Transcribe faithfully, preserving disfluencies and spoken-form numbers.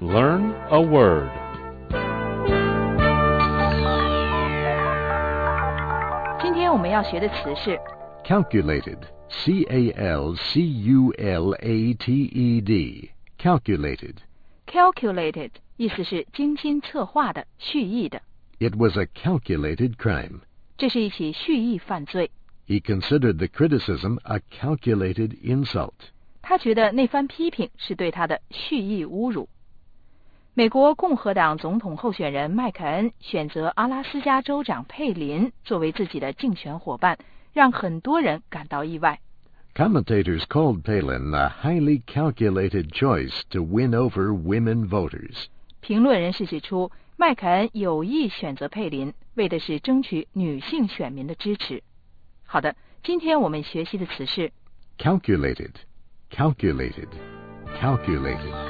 Learn a word. Today 我们要学的词是 calculated. C A L C U L A T E D. Calculated. calculated 意思是精心策划的、蓄意的。 It was a calculated crime. 这是一起蓄意犯罪。 He considered the criticism a calculated insult. 他觉得那番批评是对他的蓄意侮辱。美国共和党总统候选人麦肯恩选择阿拉斯加州长佩林作为自己的竞选伙伴，让很多人感到意外。 Commentators called Palin a highly calculated choice to win over women voters. 评论人士指出，麦肯恩有意选择佩林，为的是争取女性选民的支持。好的，今天我们学习的词是 calculated, calculated, calculated.